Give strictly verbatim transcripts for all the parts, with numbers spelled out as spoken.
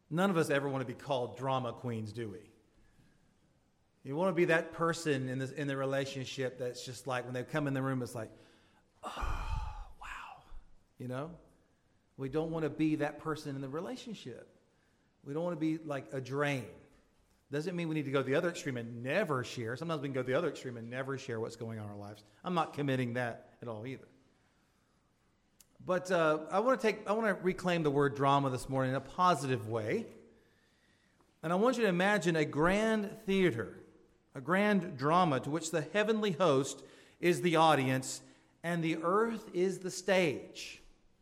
None of us ever want to be called drama queens, do we? You want to be that person in this in the relationship that's just like, when they come in the room, it's like, oh, wow. You know? We don't want to be that person in the relationship. We don't want to be like a drain. Doesn't mean we need to go the other extreme and never share. Sometimes we can go the other extreme and never share what's going on in our lives. I'm not committing that at all either. But uh, I want to take, I want to reclaim the word drama this morning in a positive way. And I want you to imagine a grand theater, a grand drama to which the heavenly host is the audience and the earth is the stage.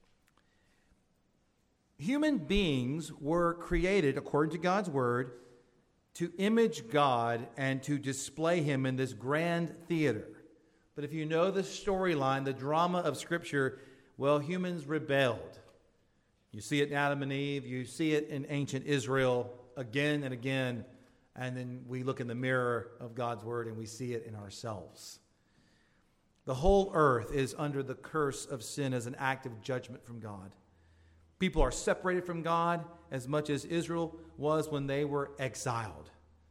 Human beings were created, according to God's word, to image God and to display him in this grand theater. But if you know the storyline, the drama of Scripture, well, humans rebelled. You see it in Adam and Eve. You see it in ancient Israel again and again. And then we look in the mirror of God's word and we see it in ourselves. The whole earth is under the curse of sin as an act of judgment from God. People are separated from God as much as Israel was when they were exiled.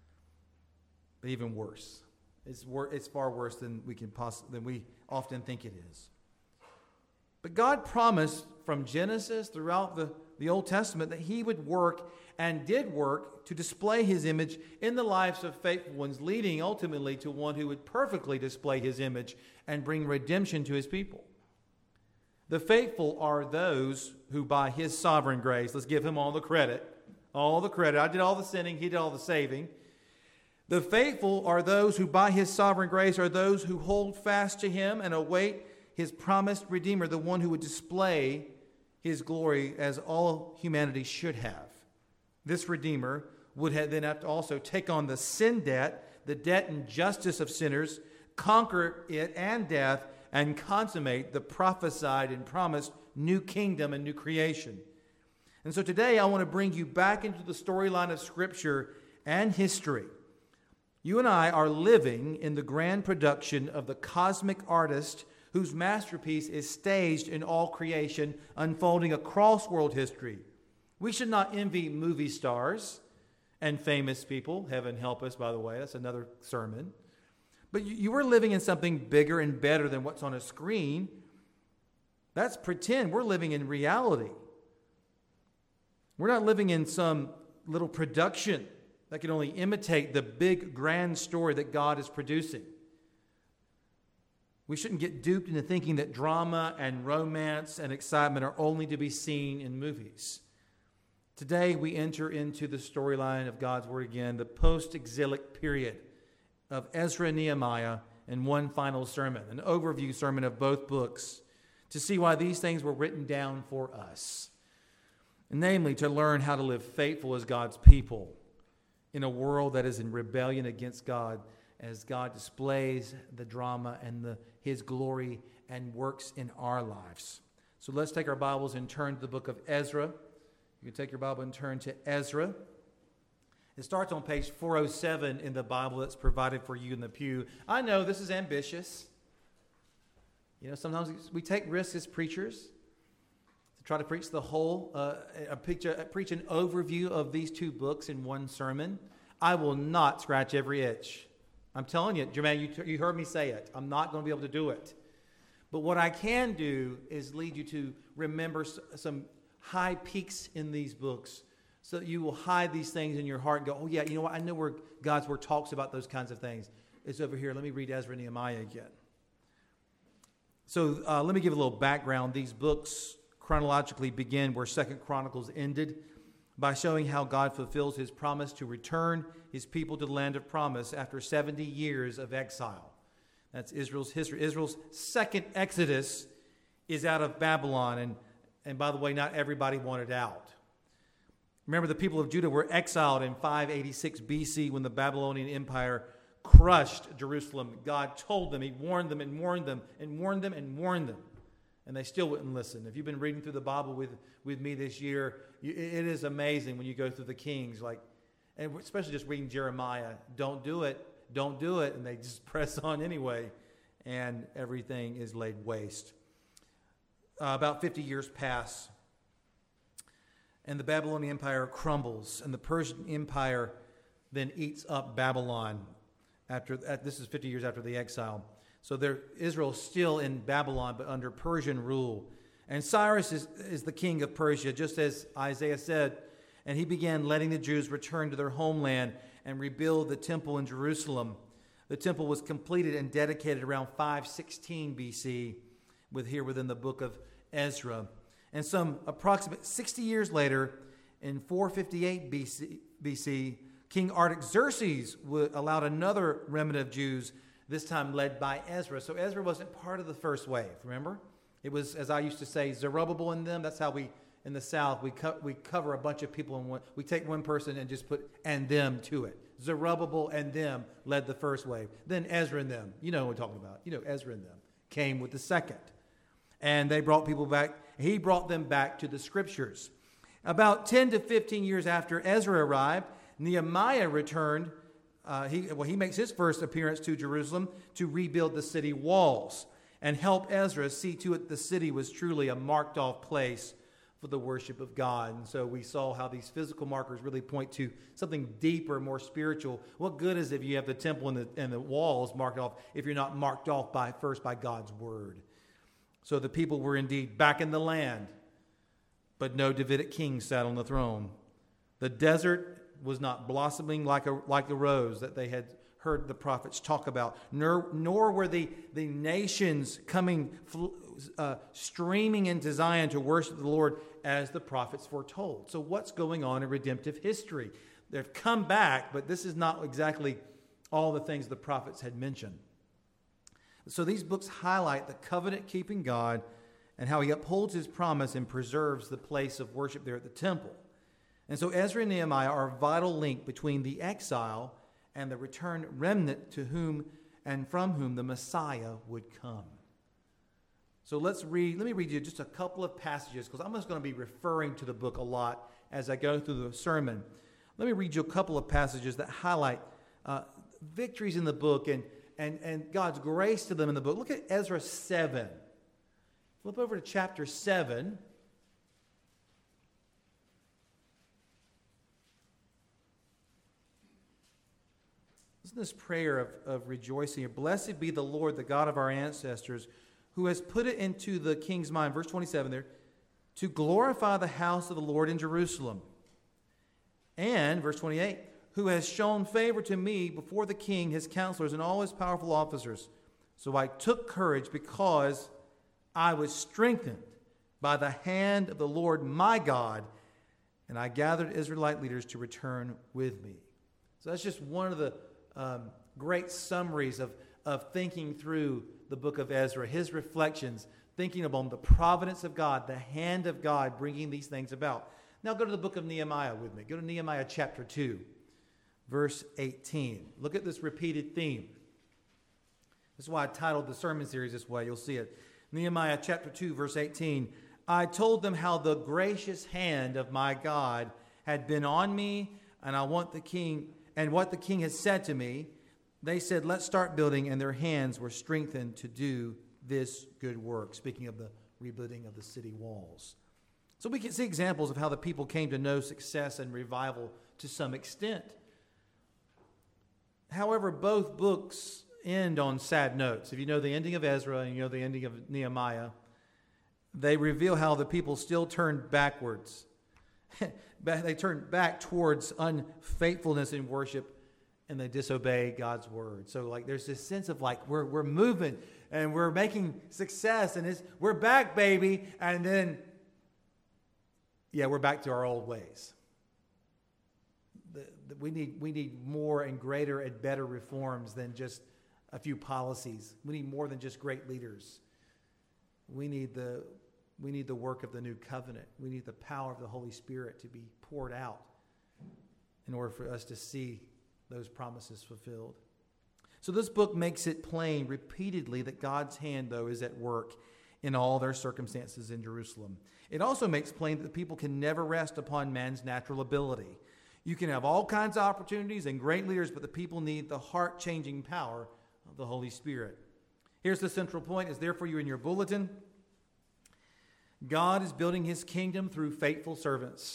But even worse. It's, wor- it's far worse than we can poss- than we often think it is. But God promised from Genesis throughout the, the Old Testament that he would work and did work to display his image in the lives of faithful ones, leading ultimately to one who would perfectly display his image and bring redemption to his people. The faithful are those who by his sovereign grace, let's give him all the credit, all the credit. I did all the sinning, he did all the saving. The faithful are those who by his sovereign grace are those who hold fast to him and await his promised Redeemer, the one who would display his glory as all humanity should have. This Redeemer would have then have to also take on the sin debt, the debt and justice of sinners, conquer it and death, and consummate the prophesied and promised new kingdom and new creation. And so today I want to bring you back into the storyline of Scripture and history. You and I are living in the grand production of the cosmic artist whose masterpiece is staged in all creation, unfolding across world history. We should not envy movie stars and famous people. Heaven help us, by the way. That's another sermon. But you, you are living in something bigger and better than what's on a screen. That's pretend. We're living in reality. We're not living in some little production that can only imitate the big, grand story that God is producing. We shouldn't get duped into thinking that drama and romance and excitement are only to be seen in movies. Today, we enter into the storyline of God's Word again, the post-exilic period of Ezra and Nehemiah, in one final sermon, an overview sermon of both books, to see why these things were written down for us. Namely, to learn how to live faithful as God's people in a world that is in rebellion against God, as God displays the drama and the, his glory and works in our lives. So let's take our Bibles and turn to the book of Ezra. You can take your Bible and turn to Ezra. It starts on page four oh seven in the Bible that's provided for you in the pew. I know this is ambitious. You know, sometimes we take risks as preachers to try to preach the whole, uh, a preach, a, preach an overview of these two books in one sermon. I will not scratch every itch. I'm telling you, Jermaine, you, you heard me say it. I'm not going to be able to do it. But what I can do is lead you to remember some high peaks in these books so that you will hide these things in your heart and go, oh yeah, you know what? I know where God's Word talks about those kinds of things. It's over here. Let me read Ezra and Nehemiah again. So uh, let me give a little background. These books chronologically begin where Second Chronicles ended, by showing how God fulfills his promise to return his people to the land of promise after seventy years of exile. That's Israel's history. Israel's second exodus is out of Babylon. And, and by the way, not everybody wanted out. Remember, the people of Judah were exiled in five eighty-six B C when the Babylonian Empire crushed Jerusalem. God told them, he warned them and warned them and warned them and warned them. And they still wouldn't listen. If you've been reading through the Bible with, with me this year, you, it is amazing when you go through the Kings, like, and especially just reading Jeremiah. Don't do it, don't do it, and they just press on anyway, and everything is laid waste. Uh, about fifty years pass, and the Babylonian Empire crumbles, and the Persian Empire then eats up Babylon. After this is fifty years after the exile. So there, Israel's still in Babylon, but under Persian rule. And Cyrus is, is the king of Persia, just as Isaiah said. And he began letting the Jews return to their homeland and rebuild the temple in Jerusalem. The temple was completed and dedicated around five sixteen B C, with here within the book of Ezra. And some approximate sixty years later, in four fifty-eight B C, King Artaxerxes allowed another remnant of Jews, this time led by Ezra. So Ezra wasn't part of the first wave, remember? It was, as I used to say, Zerubbabel and them. That's how we, in the South, we, co- we cover a bunch of people in one. We take one person and just put and them to it. Zerubbabel and them led the first wave. Then Ezra and them, you know what we're talking about. You know, Ezra and them came with the second. And they brought people back. He brought them back to the scriptures. About ten to fifteen years after Ezra arrived, Nehemiah returned. Uh, he, well, he makes his first appearance to Jerusalem to rebuild the city walls and help Ezra see to it the city was truly a marked off place for the worship of God. And so we saw how these physical markers really point to something deeper, more spiritual. What good is it if you have the temple and the, and the walls marked off if you're not marked off by first by God's word? So the people were indeed back in the land, but no Davidic king sat on the throne. The desert was not blossoming like a like a rose that they had heard the prophets talk about, nor, nor were the, the nations coming uh, streaming into Zion to worship the Lord as the prophets foretold. So what's going on in redemptive history? They've come back, but this is not exactly all the things the prophets had mentioned. So these books highlight the covenant-keeping God and how he upholds his promise and preserves the place of worship there at the temple. And so Ezra and Nehemiah are a vital link between the exile and the returned remnant to whom and from whom the Messiah would come. So let's read, let me read you just a couple of passages, because I'm just going to be referring to the book a lot as I go through the sermon. Let me read you a couple of passages that highlight uh, victories in the book and, and, and God's grace to them in the book. Look at Ezra seven. Flip over to chapter seven. Listen to this prayer of, of rejoicing. Blessed be the Lord, the God of our ancestors, who has put it into the king's mind, verse twenty-seven there, to glorify the house of the Lord in Jerusalem. And, verse twenty-eight, who has shown favor to me before the king, his counselors, and all his powerful officers. So I took courage because I was strengthened by the hand of the Lord my God, and I gathered Israelite leaders to return with me. So that's just one of the um, great summaries of, of thinking through the book of Ezra, his reflections, thinking upon the providence of God, the hand of God bringing these things about. Now go to the book of Nehemiah with me. Go to Nehemiah chapter two, verse eighteen. Look at this repeated theme. This is why I titled the sermon series this way. You'll see it. Nehemiah chapter two, verse eighteen. I told them how the gracious hand of my God had been on me, and I want the king, and what the king has said to me. They said, let's start building, and their hands were strengthened to do this good work. Speaking of the rebuilding of the city walls. So we can see examples of how the people came to know success and revival to some extent. However, both books end on sad notes. If you know the ending of Ezra and you know the ending of Nehemiah, they reveal how the people still turned backwards. They turned back towards unfaithfulness in worship, and they disobey God's word. So like there's this sense of like we're we're moving and we're making success and it's we're back, baby, and then yeah, we're back to our old ways. The, the, we need we need more and greater and better reforms than just a few policies. We need more than just great leaders. We need the we need the work of the new covenant. We need the power of the Holy Spirit to be poured out in order for us to see those promises fulfilled. So this book makes it plain repeatedly that God's hand, though, is at work in all their circumstances in Jerusalem. It also makes plain that the people can never rest upon man's natural ability. You can have all kinds of opportunities and great leaders, but the people need the heart-changing power of the Holy Spirit. Here's the central point. It's there for you in your bulletin. God is building his kingdom through faithful servants.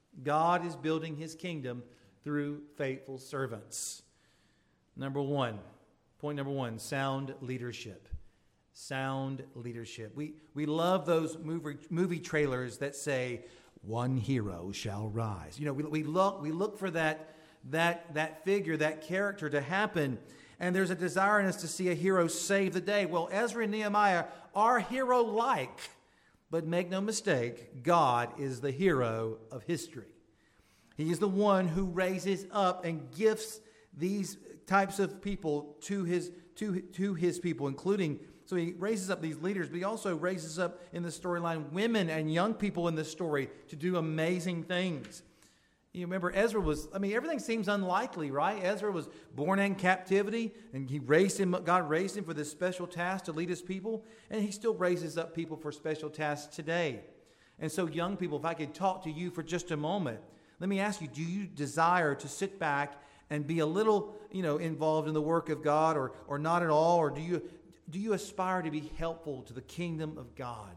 God is building his kingdom through faithful servants. Number one, point number one, sound leadership. Sound leadership. We, we love those movie, movie trailers that say, one hero shall rise. You know, we, we look we look for that, that, that figure, that character to happen. And there's a desire in us to see a hero save the day. Well, Ezra and Nehemiah are hero-like. But make no mistake, God is the hero of history. He is the one who raises up and gifts these types of people to his, to, to his people, including, so he raises up these leaders, but he also raises up in the storyline women and young people in the story to do amazing things. You remember Ezra was, I mean, everything seems unlikely, right? Ezra was born in captivity, and he raised him, God raised him for this special task to lead his people, and he still raises up people for special tasks today. And so young people, if I could talk to you for just a moment, let me ask you, do you desire to sit back and be a little, you know, involved in the work of God, or, or not at all? Or do you, do you aspire to be helpful to the kingdom of God?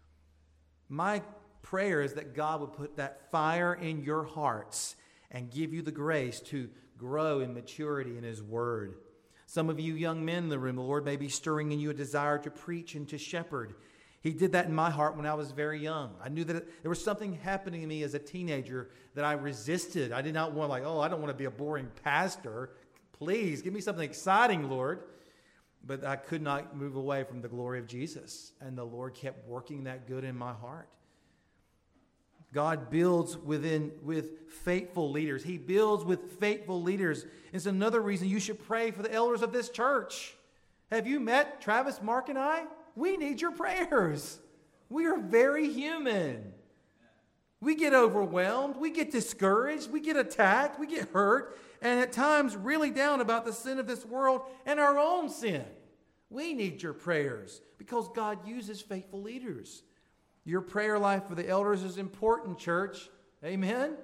My prayer is that God would put that fire in your hearts and give you the grace to grow in maturity in his word. Some of you young men in the room, the Lord may be stirring in you a desire to preach and to shepherd. He did that in my heart when I was very young. I knew that there was something happening to me as a teenager that I resisted. I did not want, like, oh, I don't want to be a boring pastor. Please, give me something exciting, Lord. But I could not move away from the glory of Jesus. And the Lord kept working that good in my heart. God builds within with faithful leaders. He builds with faithful leaders. It's another reason you should pray for the elders of this church. Have you met Travis, Mark, and I? We need your prayers. We are very human. We get overwhelmed. We get discouraged. We get attacked. We get hurt. And at times really down about the sin of this world and our own sin. We need your prayers because God uses faithful leaders. Your prayer life for the elders is important, church. Amen?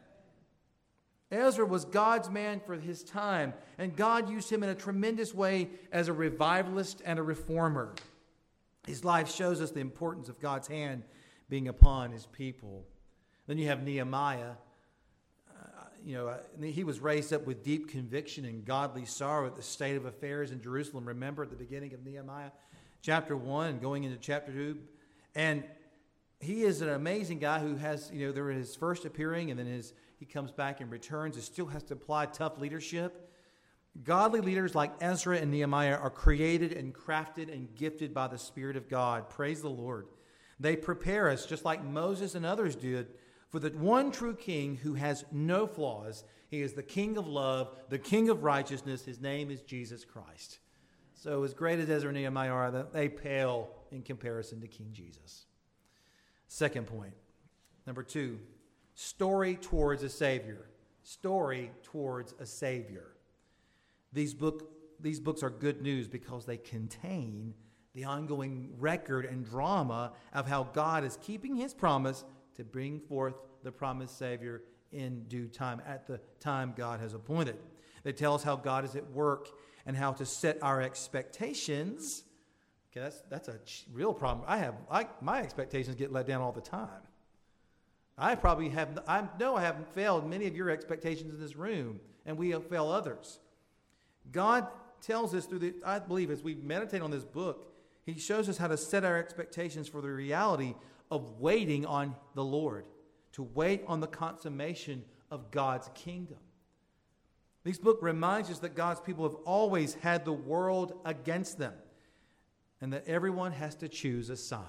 Ezra was God's man for his time, and God used him in a tremendous way as a revivalist and a reformer. His life shows us the importance of God's hand being upon his people. Then you have Nehemiah. Uh, you know, uh, he was raised up with deep conviction and godly sorrow at the state of affairs in Jerusalem. Remember at the beginning of Nehemiah chapter one, going into chapter two. And he is an amazing guy who has, you know, there his first appearing, and then his he comes back and returns and still has to apply tough leadership. Godly leaders like Ezra and Nehemiah are created and crafted and gifted by the Spirit of God. Praise the Lord. They prepare us, just like Moses and others did, for the one true King who has no flaws. He is the King of love, the King of righteousness. His name is Jesus Christ. So as great as Ezra and Nehemiah are, they pale in comparison to King Jesus. Second point. Number two, story towards a Savior. Story towards a Savior. These, book, these books are good news because they contain the ongoing record and drama of how God is keeping his promise to bring forth the promised Savior in due time, at the time God has appointed. They tell us how God is at work and how to set our expectations. Okay, that's that's a real problem. I have I, my expectations get let down all the time. I probably have. I know I haven't failed many of your expectations in this room, and we fail others. God tells us through the. I believe as we meditate on this book, he shows us how to set our expectations for the reality of waiting on the Lord, to wait on the consummation of God's kingdom. This book reminds us that God's people have always had the world against them, and that everyone has to choose a side.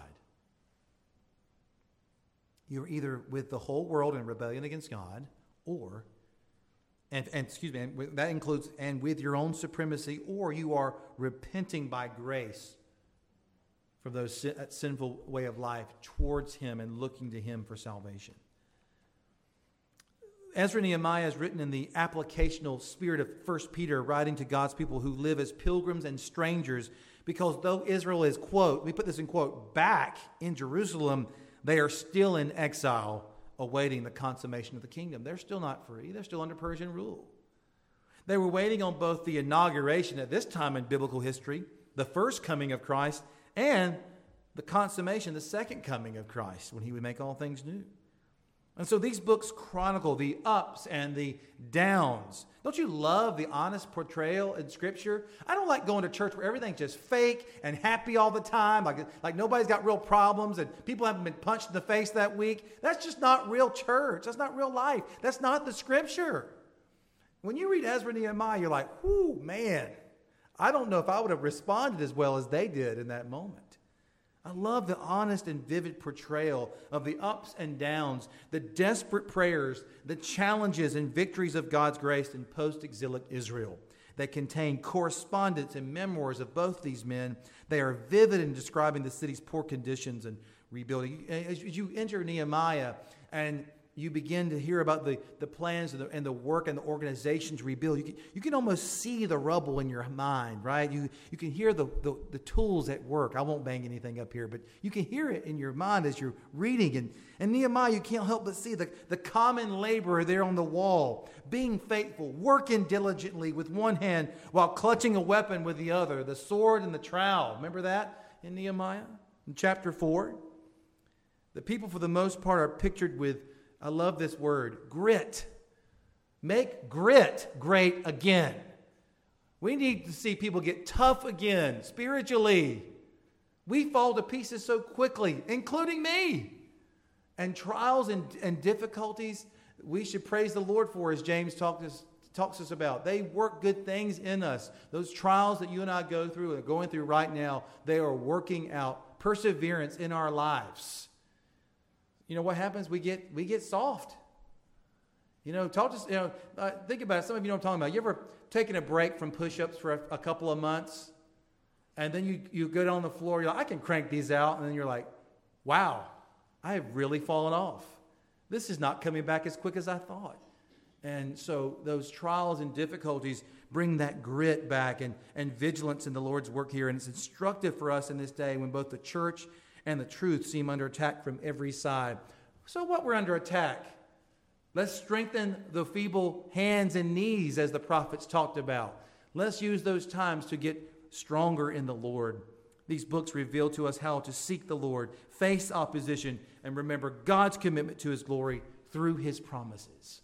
You're either with the whole world in rebellion against God, or, and, and excuse me, and that includes, and with your own supremacy, or you are repenting by grace from those that sinful way of life towards him and looking to him for salvation. Ezra and Nehemiah is written in the applicational spirit of First Peter, writing to God's people who live as pilgrims and strangers, because though Israel is, quote, we put this in quote, back in Jerusalem, they are still in exile, awaiting the consummation of the kingdom. They're still not free. They're still under Persian rule. They were waiting on both the inauguration at this time in biblical history, the first coming of Christ, and the consummation, the second coming of Christ, when he would make all things new. And so these books chronicle the ups and the downs. Don't you love the honest portrayal in Scripture? I don't like going to church where everything's just fake and happy all the time, like, like nobody's got real problems and people haven't been punched in the face that week. That's just not real church. That's not real life. That's not the Scripture. When you read Ezra and Nehemiah, you're like, whoo, man, I don't know if I would have responded as well as they did in that moment. I love the honest and vivid portrayal of the ups and downs, the desperate prayers, the challenges and victories of God's grace in post-exilic Israel. They contain correspondence and memoirs of both these men. They are vivid in describing the city's poor conditions and rebuilding. As you enter Nehemiah and you begin to hear about the, the plans and the, and the work and the organization to rebuild, you can, you can almost see the rubble in your mind, right? You, you can hear the, the, the tools at work. I won't bang anything up here, but you can hear it in your mind as you're reading. And, and Nehemiah, you can't help but see the, the common laborer there on the wall, being faithful, working diligently with one hand while clutching a weapon with the other, the sword and the trowel. Remember that in Nehemiah? In chapter four? The people, for the most part, are pictured with, I love this word, grit. Make grit great again. We need to see people get tough again, spiritually. We fall to pieces so quickly, including me. And trials and, and difficulties, we should praise the Lord for, as James talks us, talks us about. They work good things in us. Those trials that you and I go through and are going through right now, they are working out perseverance in our lives. You know what happens? We get we get soft. You know, talk to you know. Uh, think about it. Some of you know what I'm talking about. You ever taken a break from push-ups for a, a couple of months, and then you you go down on the floor. You're like, I can crank these out, and then you're like, wow, I have really fallen off. This is not coming back as quick as I thought. And so those trials and difficulties bring that grit back and and vigilance in the Lord's work here, and it's instructive for us in this day when both the church and the truth seem under attack from every side. So what, we're under attack? Let's strengthen the feeble hands and knees, as the prophets talked about. Let's use those times to get stronger in the Lord. These books reveal to us how to seek the Lord, face opposition, and remember God's commitment to His glory through His promises.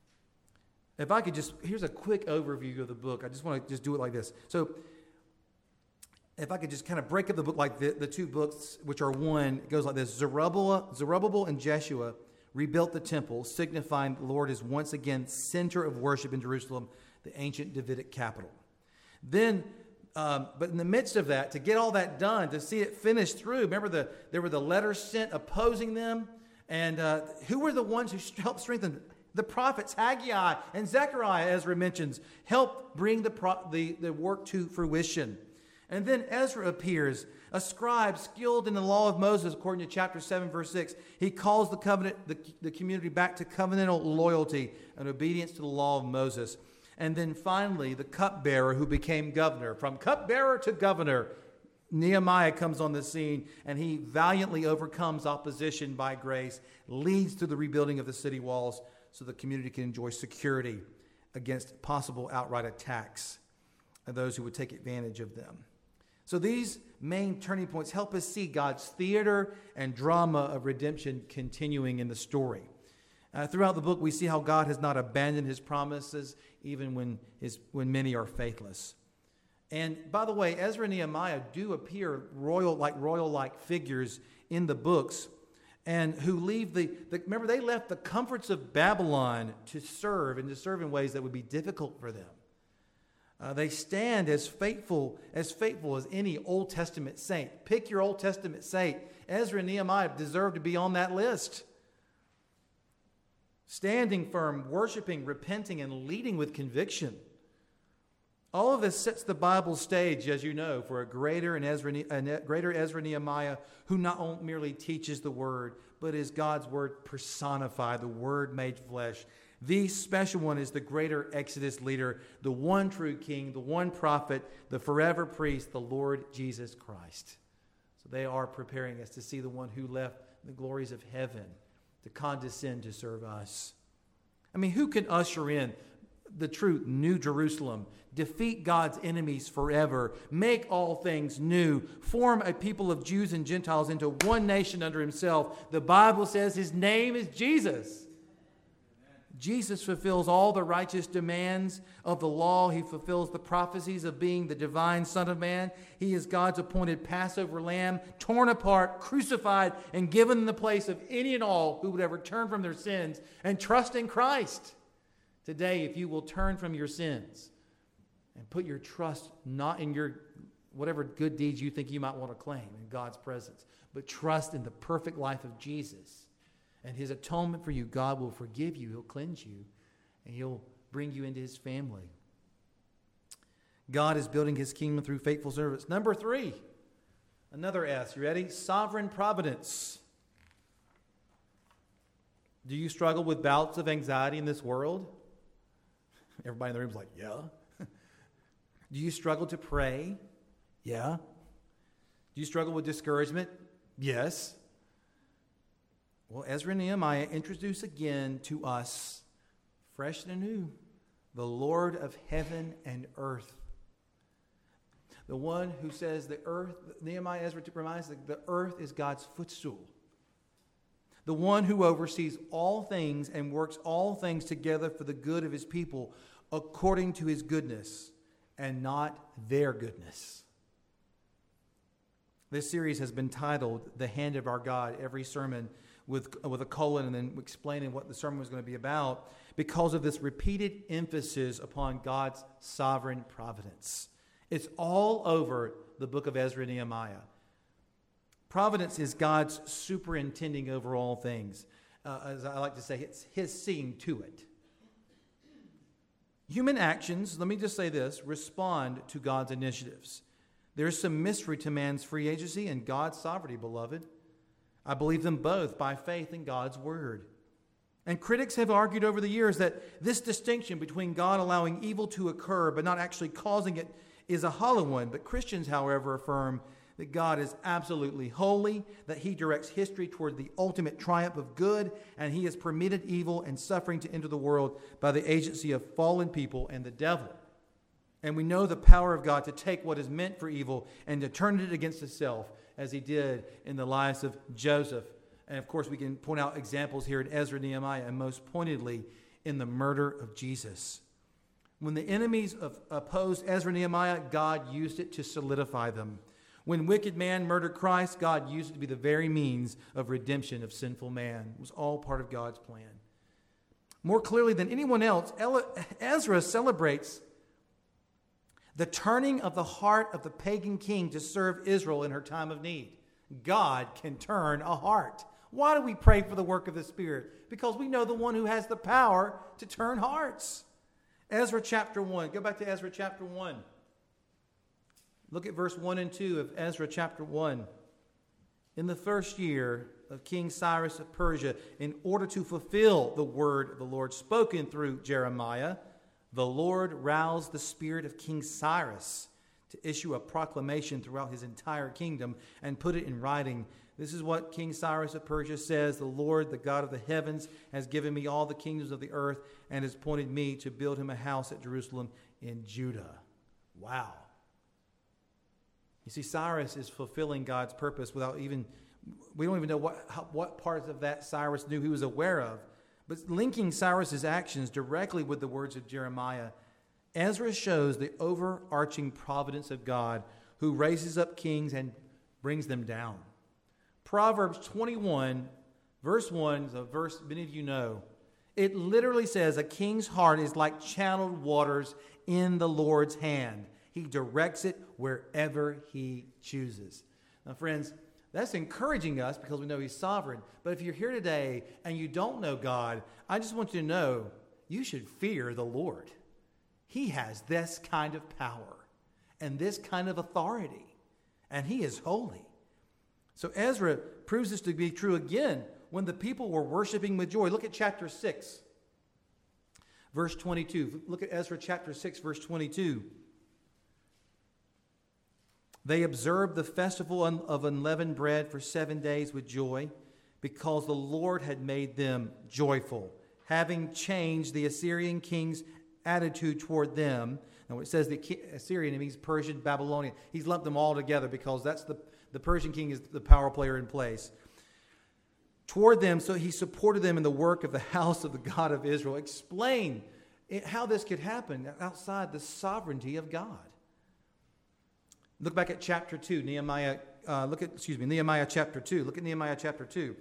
If I could just, here's a quick overview of the book. I just want to just do it like this. So, if I could just kind of break up the book like the, the two books, which are one, it goes like this. Zerubbabel, Zerubbabel and Jeshua rebuilt the temple, signifying the Lord is once again center of worship in Jerusalem, the ancient Davidic capital. Then, um, but in the midst of that, to get all that done, to see it finished through, remember the there were the letters sent opposing them, and uh, who were the ones who helped strengthen the prophets? Haggai and Zechariah, Ezra mentions, helped bring the, pro- the, the work to fruition. And then Ezra appears, a scribe skilled in the law of Moses, according to chapter seven, verse six. He calls the covenant, the, the community back to covenantal loyalty and obedience to the law of Moses. And then finally, the cupbearer who became governor. From cupbearer to governor, Nehemiah comes on the scene, and he valiantly overcomes opposition by grace, leads to the rebuilding of the city walls so the community can enjoy security against possible outright attacks of those who would take advantage of them. So these main turning points help us see God's theater and drama of redemption continuing in the story. Uh, throughout the book, we see how God has not abandoned His promises, even when his when many are faithless. And by the way, Ezra and Nehemiah do appear royal, like royal-like figures in the books, and who leave the, the remember they left the comforts of Babylon to serve and to serve in ways that would be difficult for them. Uh, they stand as faithful as faithful as any Old Testament saint. Pick your Old Testament saint. Ezra and Nehemiah deserve to be on that list. Standing firm, worshiping, repenting, and leading with conviction. All of this sets the Bible stage, as you know, for a greater and Ezra, a greater Ezra Nehemiah who not merely teaches the Word, but is God's Word personified, the Word made flesh. The special one is the greater Exodus leader, the one true king, the one prophet, the forever priest, the Lord Jesus Christ. So they are preparing us to see the one who left the glories of heaven to condescend to serve us. I mean, who can usher in the true New Jerusalem, defeat God's enemies forever, make all things new, form a people of Jews and Gentiles into one nation under himself. The Bible says his name is Jesus. Jesus fulfills all the righteous demands of the law. He fulfills the prophecies of being the divine Son of Man. He is God's appointed Passover lamb, torn apart, crucified, and given in the place of any and all who would ever turn from their sins and trust in Christ. Today, if you will turn from your sins and put your trust not in your whatever good deeds you think you might want to claim in God's presence, but trust in the perfect life of Jesus and his atonement for you, God will forgive you, he'll cleanse you, and he'll bring you into his family. God is building his kingdom through faithful service. Number three, another S. You ready? Sovereign providence. Do you struggle with bouts of anxiety in this world? Everybody in the room is like, yeah. Do you struggle to pray? Yeah. Do you struggle with discouragement? Yes. Well, Ezra and Nehemiah introduce again to us, fresh and anew, the Lord of heaven and earth. The one who says the earth, Nehemiah, Ezra reminds us that the earth is God's footstool. The one who oversees all things and works all things together for the good of his people according to his goodness and not their goodness. This series has been titled The Hand of Our God. Every sermon with, with a colon and then explaining what the sermon was going to be about because of this repeated emphasis upon God's sovereign providence. It's all over the book of Ezra and Nehemiah. Providence is God's superintending over all things. Uh, as I like to say, it's his seeing to it. Human actions, let me just say this, respond to God's initiatives. There's some mystery to man's free agency and God's sovereignty, beloved. I believe them both by faith in God's word. And critics have argued over the years that this distinction between God allowing evil to occur but not actually causing it is a hollow one. But Christians, however, affirm that God is absolutely holy, that he directs history toward the ultimate triumph of good, and he has permitted evil and suffering to enter the world by the agency of fallen people and the devil. And we know the power of God to take what is meant for evil and to turn it against itself, as he did in the lives of Joseph. And of course, we can point out examples here in Ezra and Nehemiah, and most pointedly in the murder of Jesus. When the enemies of, opposed Ezra and Nehemiah, God used it to solidify them. When wicked man murdered Christ, God used it to be the very means of redemption of sinful man. It was all part of God's plan. More clearly than anyone else, Ezra celebrates the turning of the heart of the pagan king to serve Israel in her time of need. God can turn a heart. Why do we pray for the work of the Spirit? Because we know the one who has the power to turn hearts. Ezra chapter one. Go back to Ezra chapter one. Look at verse one and two of Ezra chapter one. In the first year of King Cyrus of Persia, in order to fulfill the word of the Lord spoken through Jeremiah, the Lord roused the spirit of King Cyrus to issue a proclamation throughout his entire kingdom and put it in writing. This is what King Cyrus of Persia says: "The Lord, the God of the heavens, has given me all the kingdoms of the earth and has appointed me to build him a house at Jerusalem in Judah." Wow. You see, Cyrus is fulfilling God's purpose without even, we don't even know what, how, what parts of that Cyrus knew he was aware of. But linking Cyrus's actions directly with the words of Jeremiah, Ezra shows the overarching providence of God who raises up kings and brings them down. Proverbs twenty-one, verse one, is a verse many of you know. It literally says, "A king's heart is like channeled waters in the Lord's hand. He directs it wherever he chooses." Now, friends, that's encouraging us because we know he's sovereign. But if you're here today and you don't know God, I just want you to know you should fear the Lord. He has this kind of power and this kind of authority, and he is holy. So Ezra proves this to be true again when the people were worshiping with joy. Look at chapter six, verse twenty-two. Look at Ezra chapter six, verse twenty-two. "They observed the festival of unleavened bread for seven days with joy, because the Lord had made them joyful, having changed the Assyrian king's attitude toward them. Now, when it says the Assyrian, it means Persian, Babylonian. He's lumped them all together because that's the, the Persian king is the power player in place. Toward them, so he supported them in the work of the house of the God of Israel. Explain it, how this could happen outside the sovereignty of God. Look back at chapter two, Nehemiah. Uh, look at, excuse me, Nehemiah chapter two. Look at Nehemiah chapter two.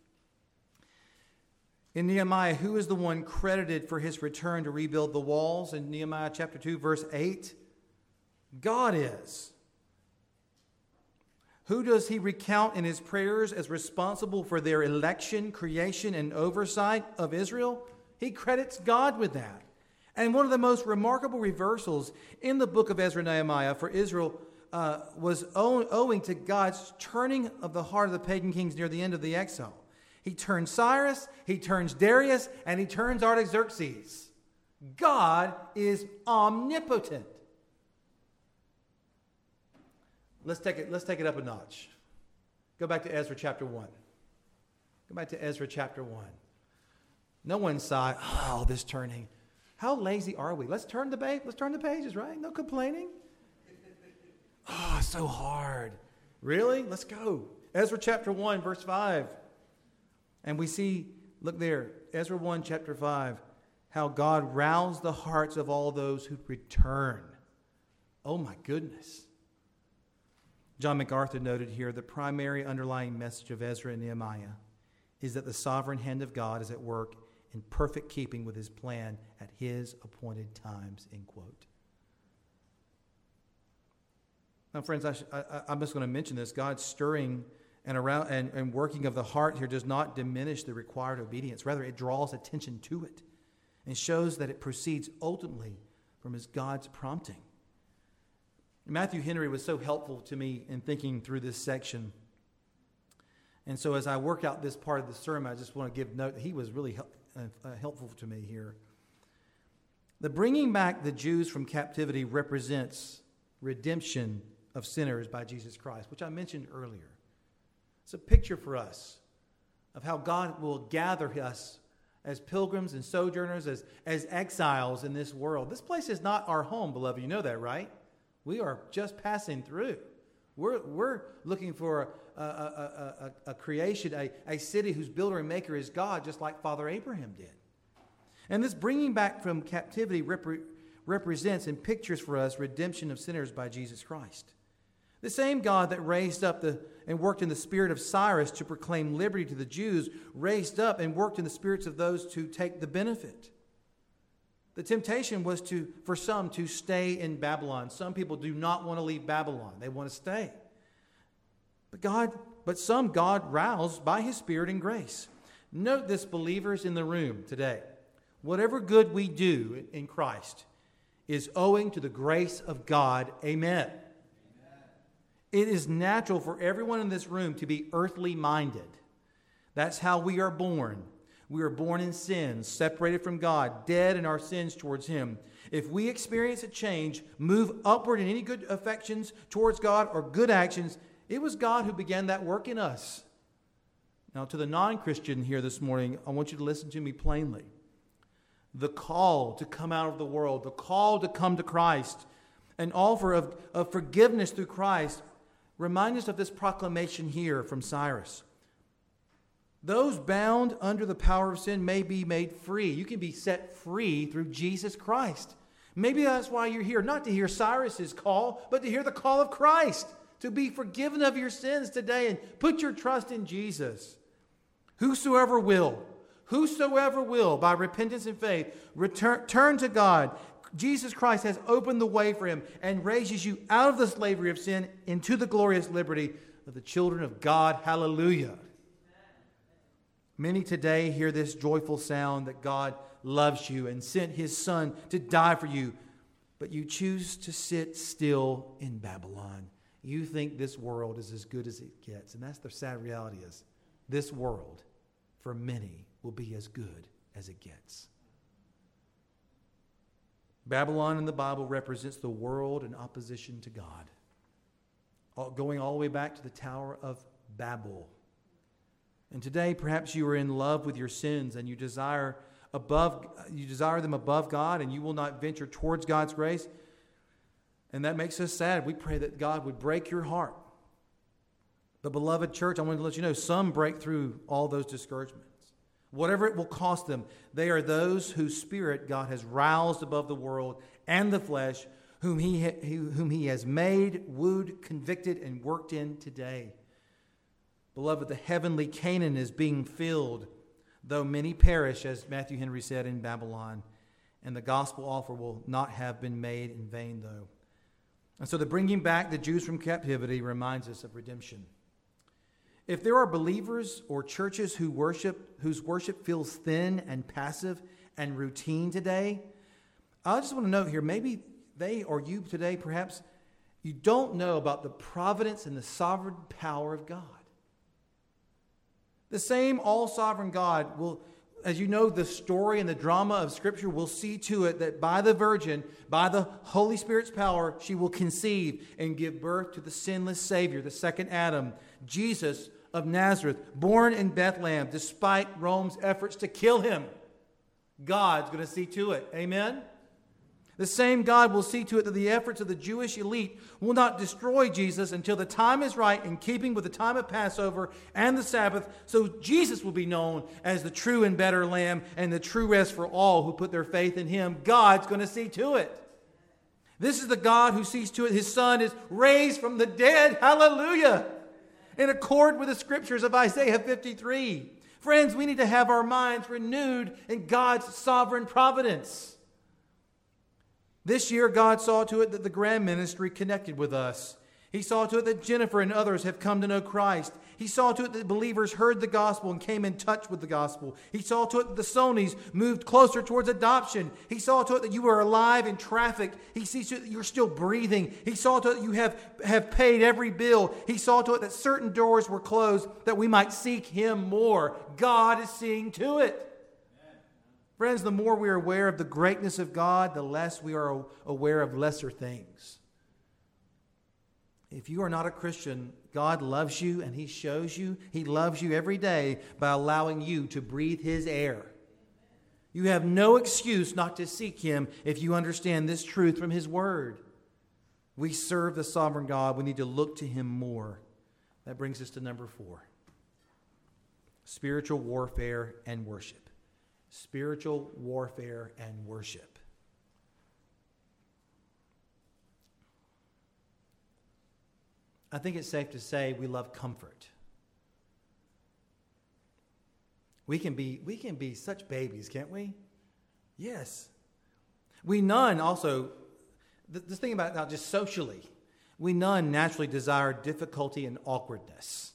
In Nehemiah, who is the one credited for his return to rebuild the walls? In Nehemiah chapter two, verse eight, God is. Who does he recount in his prayers as responsible for their election, creation, and oversight of Israel? He credits God with that. And one of the most remarkable reversals in the book of Ezra and Nehemiah for Israel uh, was ow- owing to God's turning of the heart of the pagan kings near the end of the exile. He turns Cyrus, he turns Darius, and he turns Artaxerxes. God is omnipotent. Let's take it, let's take it up a notch. Go back to Ezra chapter one. Go back to Ezra chapter one. No one sighed, oh, this turning. How lazy are we? Let's turn the page, let's turn the pages, right? No complaining. Oh, so hard. Really? Let's go. Ezra chapter one, verse five. And we see, look there, Ezra one, chapter five, how God roused the hearts of all those who return. Oh my goodness. John MacArthur noted here, the primary underlying message of Ezra and Nehemiah is that the sovereign hand of God is at work in perfect keeping with his plan at his appointed times, end quote. Now, friends, I sh- I, I'm just going to mention this. God's stirring and, around, and, and working of the heart here does not diminish the required obedience. Rather, it draws attention to it and shows that it proceeds ultimately from his God's prompting. Matthew Henry was so helpful to me in thinking through this section. And so as I work out this part of the sermon, I just want to give note that he was really help, uh, helpful to me here. The bringing back the Jews from captivity represents redemption of sinners by Jesus Christ, which I mentioned earlier. It's a picture for us of how God will gather us as pilgrims and sojourners, as, as exiles in this world. This place is not our home, beloved. You know that, right? We are just passing through. We're, we're looking for a, a, a, a, a creation, a, a city whose builder and maker is God, just like Father Abraham did. And this bringing back from captivity repre- represents and pictures for us redemption of sinners by Jesus Christ. The same God that raised up the and worked in the spirit of Cyrus to proclaim liberty to the Jews, raised up and worked in the spirits of those to take the benefit. The temptation was to, for some, to stay in Babylon. Some people do not want to leave Babylon. They want to stay. But God, but some God roused by his Spirit and grace. Note this, believers in the room today. Whatever good we do in Christ is owing to the grace of God. Amen. Amen. It is natural for everyone in this room to be earthly minded. That's how we are born. We are born in sin, separated from God, dead in our sins towards him. If we experience a change, move upward in any good affections towards God or good actions, it was God who began that work in us. Now, to the non-Christian here this morning, I want you to listen to me plainly. The call to come out of the world, the call to come to Christ, an offer of, of forgiveness through Christ, remind us of this proclamation here from Cyrus. Those bound under the power of sin may be made free. You can be set free through Jesus Christ. Maybe that's why you're here, not to hear Cyrus's call, but to hear the call of Christ, to be forgiven of your sins today and put your trust in Jesus. Whosoever will, whosoever will, by repentance and faith, return, turn to God. Jesus Christ has opened the way for him and raises you out of the slavery of sin into the glorious liberty of the children of God. Hallelujah. Many today hear this joyful sound that God loves you and sent his Son to die for you, but you choose to sit still in Babylon. You think this world is as good as it gets, and that's the sad reality is this world, for many, will be as good as it gets. Babylon in the Bible represents the world in opposition to God, all, going all the way back to the Tower of Babel. And today, perhaps you are in love with your sins and you desire above, you desire them above God, and you will not venture towards God's grace. And that makes us sad. We pray that God would break your heart. But beloved church, I want to let you know, some break through all those discouragements. Whatever it will cost them, they are those whose spirit God has roused above the world and the flesh, whom he, ha- whom he has made, wooed, convicted, and worked in today. Beloved, the heavenly Canaan is being filled, though many perish, as Matthew Henry said, in Babylon. And the gospel offer will not have been made in vain, though. And so the bringing back the Jews from captivity reminds us of redemption. If there are believers or churches who worship, whose worship feels thin and passive and routine today, I just want to note here, maybe they or you today, perhaps, you don't know about the providence and the sovereign power of God. The same all-sovereign God will, as you know, the story and the drama of Scripture will see to it that by the Virgin, by the Holy Spirit's power, she will conceive and give birth to the sinless Savior, the second Adam, Jesus of Nazareth, born in Bethlehem, despite Rome's efforts to kill him. God's going to see to it. Amen? The same God will see to it that the efforts of the Jewish elite will not destroy Jesus until the time is right, in keeping with the time of Passover and the Sabbath, so Jesus will be known as the true and better Lamb and the true rest for all who put their faith in him. God's going to see to it. This is the God who sees to it his Son is raised from the dead. Hallelujah! In accord with the scriptures of Isaiah fifty-three. Friends, we need to have our minds renewed in God's sovereign providence. This year, God saw to it that the Grand Ministry connected with us. He saw to it that Jennifer and others have come to know Christ. He saw to it that believers heard the gospel and came in touch with the gospel. He saw to it that the Sonys moved closer towards adoption. He saw to it that you were alive in traffic. He sees to it that you're still breathing. He saw to it that you have, have paid every bill. He saw to it that certain doors were closed that we might seek him more. God is seeing to it. Amen. Friends, the more we are aware of the greatness of God, the less we are aware of lesser things. If you are not a Christian, God loves you and he shows you. He loves you every day by allowing you to breathe his air. You have no excuse not to seek him if you understand this truth from his word. We serve the sovereign God. We need to look to him more. That brings us to number four. Spiritual warfare and worship. Spiritual warfare and worship. I think it's safe to say we love comfort. We can be, we can be such babies, can't we? Yes. We none also, this thing about now just socially, we none naturally desire difficulty and awkwardness.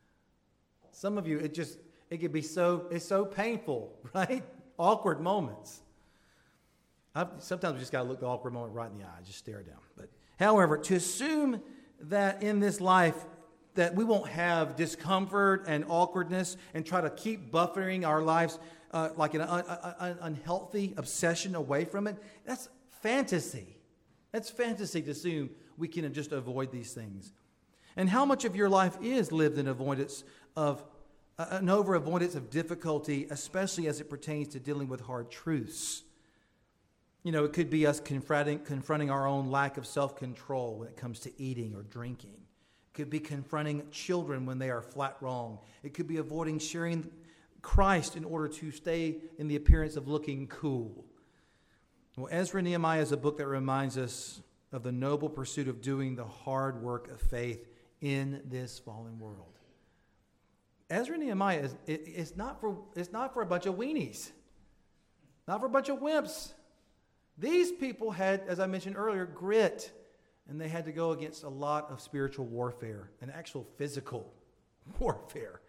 Some of you, it just, it can be so, it's so painful, right? Awkward moments. I've, sometimes we just got to look the awkward moment right in the eye, just stare down. But however, to assume that in this life that we won't have discomfort and awkwardness and try to keep buffering our lives uh, like an un- un- unhealthy obsession away from it, that's fantasy. That's fantasy to assume we can just avoid these things. And how much of your life is lived in avoidance of, uh, an over avoidance of difficulty, especially as it pertains to dealing with hard truths? You know, it could be us confronting, confronting our own lack of self-control when it comes to eating or drinking. It could be confronting children when they are flat wrong. It could be avoiding sharing Christ in order to stay in the appearance of looking cool. Well, Ezra and Nehemiah is a book that reminds us of the noble pursuit of doing the hard work of faith in this fallen world. Ezra and Nehemiah is it, it's not for it's not for a bunch of weenies, not for a bunch of wimps. These people had, as I mentioned earlier, grit, and they had to go against a lot of spiritual warfare, an actual physical warfare.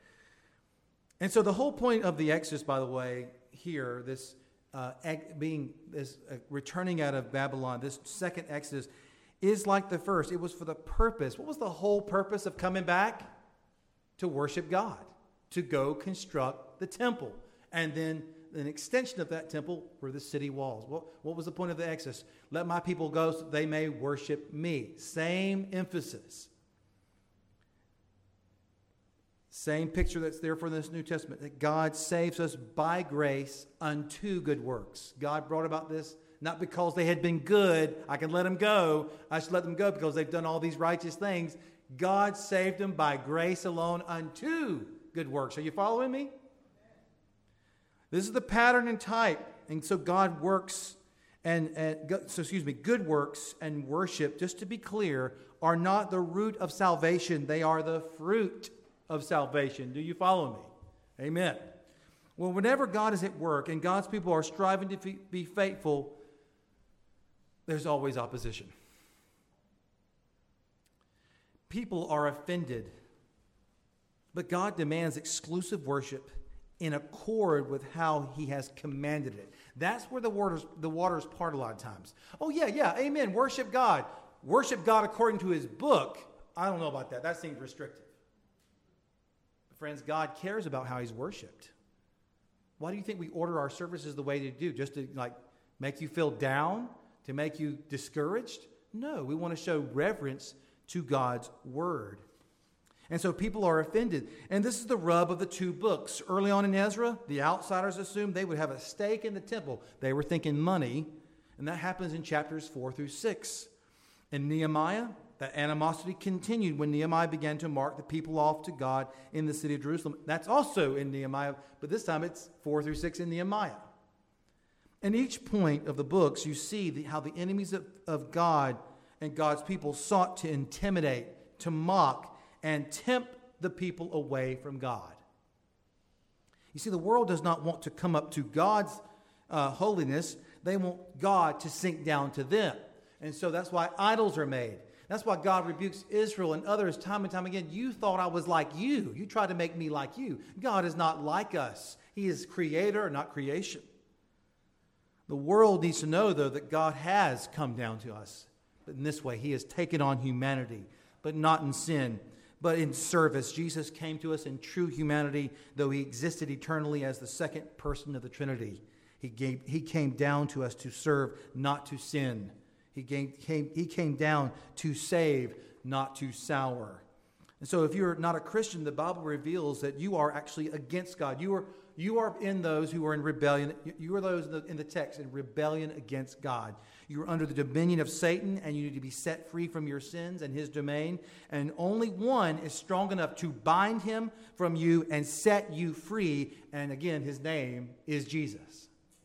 And so the whole point of the Exodus, by the way, here, this uh, being this uh, returning out of Babylon, this second Exodus, is like the first. It was for the purpose. What was the whole purpose of coming back? To worship God, to go construct the temple, and then an extension of that temple were the city walls. What, what was the point of the Exodus? Let my people go so they may worship me. Same emphasis. Same picture that's there for this New Testament, that God saves us by grace unto good works. God brought about this not because they had been good. I can let them go. I should let them go because they've done all these righteous things. God saved them by grace alone unto good works. Are you following me? This is the pattern and type. And so God works and, and so excuse me, good works and worship, just to be clear, are not the root of salvation. They are the fruit of salvation. Do you follow me? Amen. Well, whenever God is at work and God's people are striving to be faithful, there's always opposition. People are offended, but God demands exclusive worship in accord with how he has commanded it. That's where the waters, the waters part a lot of times. Oh, yeah, yeah, amen, worship God. Worship God according to his book. I don't know about that. That seems restrictive. But friends, God cares about how he's worshipped. Why do you think we order our services the way they do? Just to like make you feel down? To make you discouraged? No, we want to show reverence to God's word. And so people are offended. And this is the rub of the two books. Early on in Ezra, the outsiders assumed they would have a stake in the temple. They were thinking money. And that happens in chapters four through six. In Nehemiah, that animosity continued when Nehemiah began to mark the people off to God in the city of Jerusalem. That's also in Nehemiah, but this time it's four through six in Nehemiah. In each point of the books, you see the, how the enemies of, of God and God's people sought to intimidate, to mock, and tempt the people away from God. You see, the world does not want to come up to God's uh, holiness. They want God to sink down to them. And so that's why idols are made. That's why God rebukes Israel and others time and time again. You thought I was like you. You tried to make me like you. God is not like us. He is creator, not creation. The world needs to know, though, that God has come down to us. But in this way, he has taken on humanity, but not in sin, but in service. Jesus came to us in true humanity, though he existed eternally as the second person of the Trinity. He, gave, he came down to us to serve, not to sin. He came, came, he came down to save, not to sour. And so if you're not a Christian, the Bible reveals that you are actually against God. You are You are in those who are in rebellion. You are those in the, in the text in rebellion against God. You are under the dominion of Satan, and you need to be set free from your sins and his domain. And only one is strong enough to bind him from you and set you free. And again, his name is Jesus.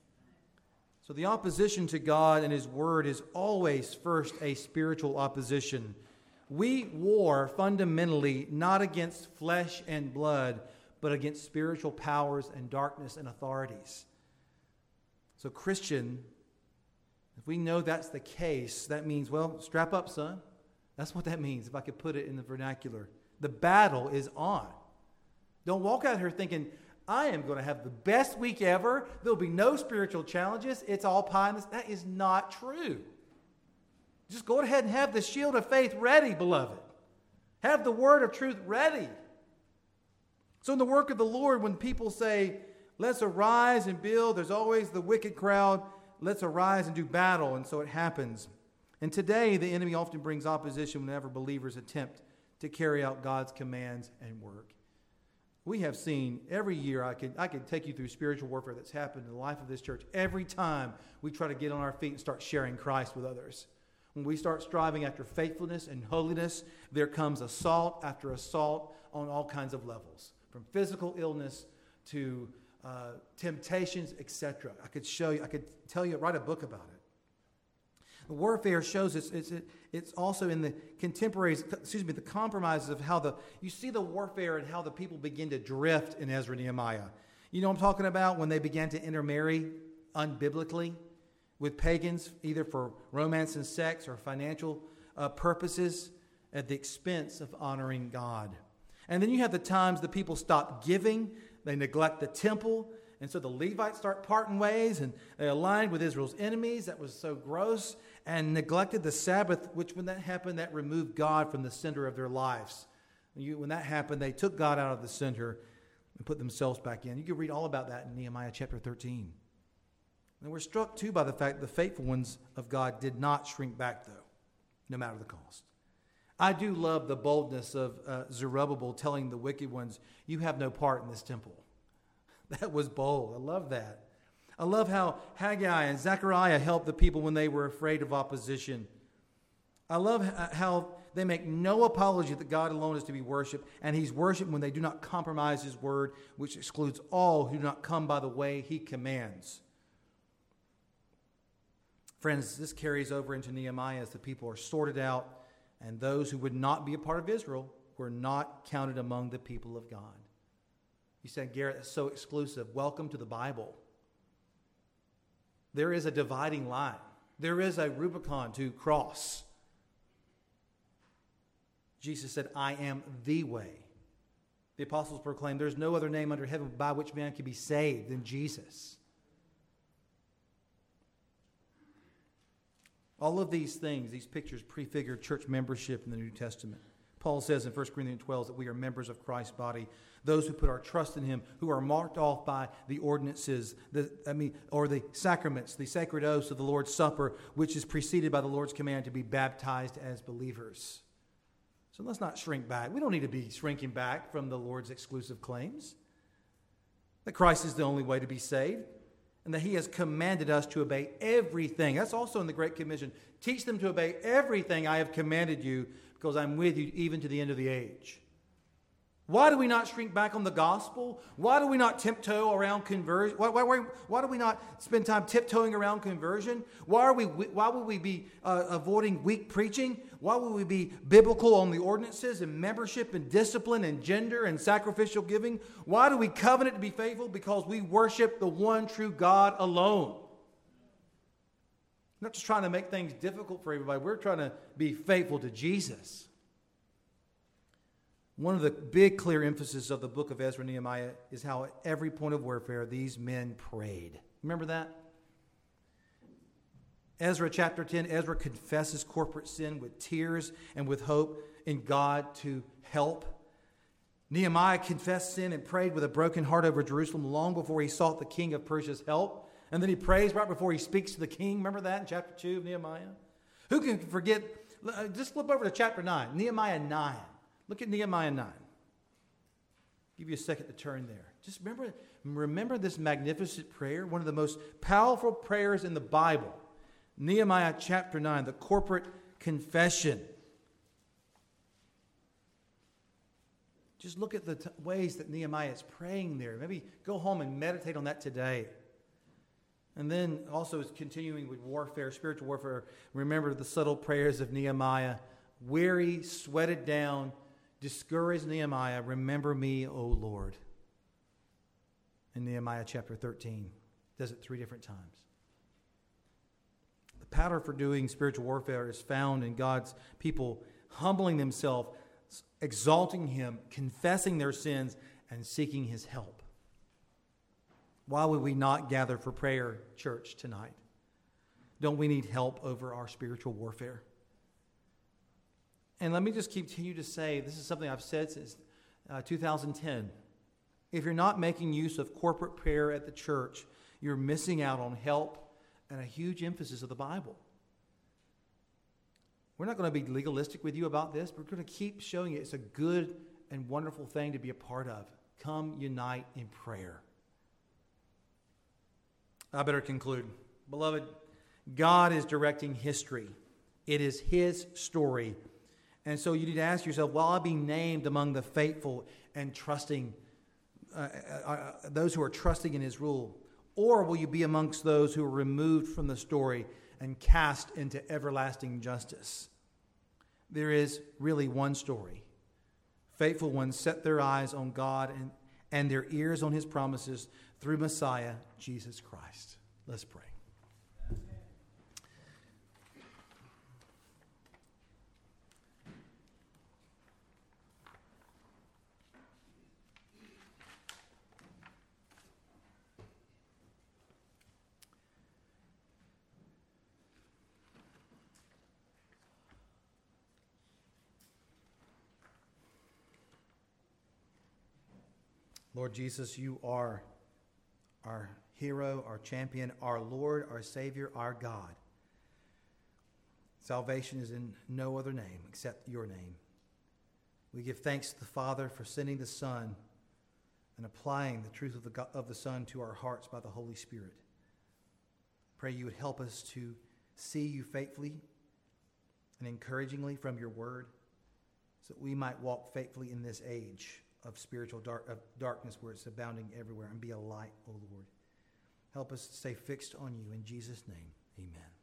So the opposition to God and his word is always first a spiritual opposition. We war fundamentally not against flesh and blood, but against spiritual powers and darkness and authorities. So Christian, if we know that's the case, that means, well, strap up, son. That's what that means, if I could put it in the vernacular. The battle is on. Don't walk out here thinking, I am going to have the best week ever. There'll be no spiritual challenges. It's all pie in this. That is not true. Just go ahead and have the shield of faith ready, beloved. Have the word of truth ready. So in the work of the Lord, when people say, let's arise and build, there's always the wicked crowd, let's arise and do battle, and so it happens. And today, the enemy often brings opposition whenever believers attempt to carry out God's commands and work. We have seen every year, I could, I could take you through spiritual warfare that's happened in the life of this church. Every time we try to get on our feet and start sharing Christ with others. When we start striving after faithfulness and holiness, there comes assault after assault on all kinds of levels. From physical illness to uh, temptations, et cetera. I could show you, I could tell you, write a book about it. The warfare shows us, it's, it's also in the contemporaries, excuse me, the compromises of how the, you see the warfare and how the people begin to drift in Ezra and Nehemiah. You know what I'm talking about? When they began to intermarry unbiblically with pagans, either for romance and sex or financial uh, purposes at the expense of honoring God. And then you have the times the people stop giving, they neglect the temple, and so the Levites start parting ways, and they aligned with Israel's enemies. That was so gross, and neglected the Sabbath, which when that happened, that removed God from the center of their lives. You, when that happened, they took God out of the center and put themselves back in. You can read all about that in Nehemiah chapter thirteen. And we're struck, too, by the fact that the faithful ones of God did not shrink back, though, no matter the cost. I do love the boldness of uh, Zerubbabel telling the wicked ones, you have no part in this temple. That was bold. I love that. I love how Haggai and Zechariah helped the people when they were afraid of opposition. I love how they make no apology that God alone is to be worshipped, and he's worshipped when they do not compromise his word, which excludes all who do not come by the way he commands. Friends, this carries over into Nehemiah as the people are sorted out, and those who would not be a part of Israel were not counted among the people of God. You said, Garrett, that's so exclusive. Welcome to the Bible. There is a dividing line. There is a Rubicon to cross. Jesus said, I am the way. The apostles proclaimed, there's no other name under heaven by which man can be saved than Jesus. All of these things, these pictures, prefigure church membership in the New Testament. Paul says in First Corinthians twelve that we are members of Christ's body, those who put our trust in him, who are marked off by the ordinances, the, I mean, or the sacraments, the sacred oaths of the Lord's Supper, which is preceded by the Lord's command to be baptized as believers. So let's not shrink back. We don't need to be shrinking back from the Lord's exclusive claims. That Christ is the only way to be saved, and that he has commanded us to obey everything. That's also in the Great Commission. Teach them to obey everything I have commanded you, because I'm with you even to the end of the age. Why do we not shrink back on the gospel? Why do we not tiptoe around conversion? Why, why, why do we not spend time tiptoeing around conversion? Why are we? Why would we be uh, avoiding weak preaching? Why would we be biblical on the ordinances and membership and discipline and gender and sacrificial giving? Why do we covenant to be faithful? Because we worship the one true God alone. We're not just trying to make things difficult for everybody. We're trying to be faithful to Jesus. One of the big clear emphasis of the book of Ezra and Nehemiah is how at every point of warfare these men prayed. Remember that? Ezra chapter ten, Ezra confesses corporate sin with tears and with hope in God to help. Nehemiah confessed sin and prayed with a broken heart over Jerusalem long before he sought the king of Persia's help. And then he prays right before he speaks to the king. Remember that in chapter two of Nehemiah? Who can forget? Just flip over to chapter nine, Nehemiah nine. Look at Nehemiah nine. Give you a second to turn there. Just remember, remember this magnificent prayer, one of the most powerful prayers in the Bible. Nehemiah chapter nine, the corporate confession. Just look at the t- ways that Nehemiah is praying there. Maybe go home and meditate on that today. And then also is continuing with warfare, spiritual warfare. Remember the subtle prayers of Nehemiah. Weary, sweated down, discouraged Nehemiah, remember me, O Lord. In Nehemiah chapter thirteen, does it three different times. The pattern for doing spiritual warfare is found in God's people humbling themselves, exalting him, confessing their sins, and seeking his help. Why would we not gather for prayer, church, tonight? Don't we need help over our spiritual warfare? And let me just continue to say, this is something I've said since uh, two thousand ten. If you're not making use of corporate prayer at the church, you're missing out on help and a huge emphasis of the Bible. We're not going to be legalistic with you about this, but we're going to keep showing you it's a good and wonderful thing to be a part of. Come unite in prayer. I better conclude. Beloved, God is directing history. It is his story. And so you need to ask yourself, will I be named among the faithful and trusting, uh, uh, uh, those who are trusting in his rule? Or will you be amongst those who are removed from the story and cast into everlasting justice? There is really one story. Faithful ones set their eyes on God and, and their ears on his promises through Messiah, Jesus Christ. Let's pray. Lord Jesus, you are our hero, our champion, our Lord, our Savior, our God. Salvation is in no other name except your name. We give thanks to the Father for sending the Son and applying the truth of the, God, of the Son to our hearts by the Holy Spirit. Pray you would help us to see you faithfully and encouragingly from your word, so that we might walk faithfully in this age of spiritual dark, of darkness where it's abounding everywhere, and be a light, O Lord. Help us to stay fixed on you. In Jesus' name, amen.